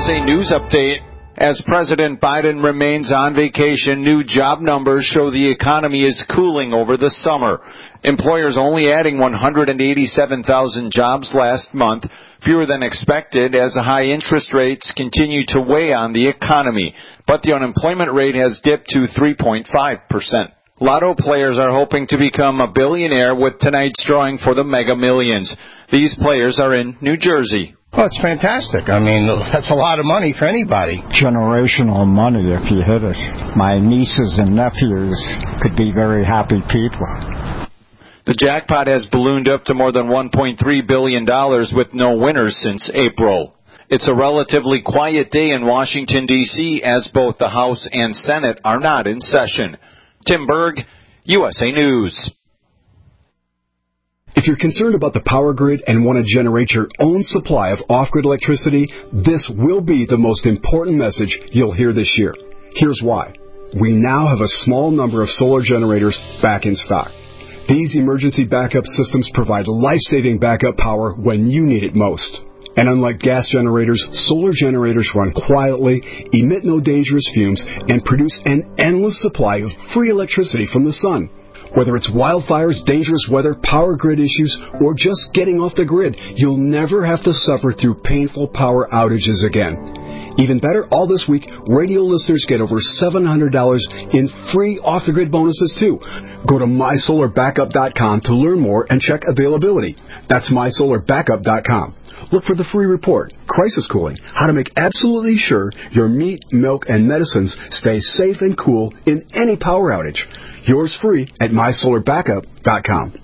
USA News Update. As President Biden remains on vacation, new job numbers show the economy is cooling over the summer. Employers only adding 187,000 jobs last month, fewer than expected as high interest rates continue to weigh on the economy. But the unemployment rate has dipped to 3.5%. Lotto players are hoping to become a billionaire with tonight's drawing for the Mega Millions. These players are in New Jersey. Well, it's fantastic. I mean, that's a lot of money for anybody. Generational money if you hit it. My nieces and nephews could be very happy people. The jackpot has ballooned up to more than $1.3 billion with no winners since April. It's a relatively quiet day in Washington, D.C., as both the House and Senate are not in session. Tim Berg, USA News. If you're concerned about the power grid and want to generate your own supply of off-grid electricity, this will be the most important message you'll hear this year. Here's why. We now have a small number of solar generators back in stock. These emergency backup systems provide life-saving backup power when you need it most. And unlike gas generators, solar generators run quietly, emit no dangerous fumes, and produce an endless supply of free electricity from the sun. Whether it's wildfires, dangerous weather, power grid issues, or just getting off the grid, you'll never have to suffer through painful power outages again. Even better, all this week, radio listeners get over $700 in free off-the-grid bonuses, too. Go to MySolarBackup.com to learn more and check availability. That's MySolarBackup.com. Look for the free report, Crisis Cooling, how to make absolutely sure your meat, milk, and medicines stay safe and cool in any power outage. Yours free at MySolarBackup.com.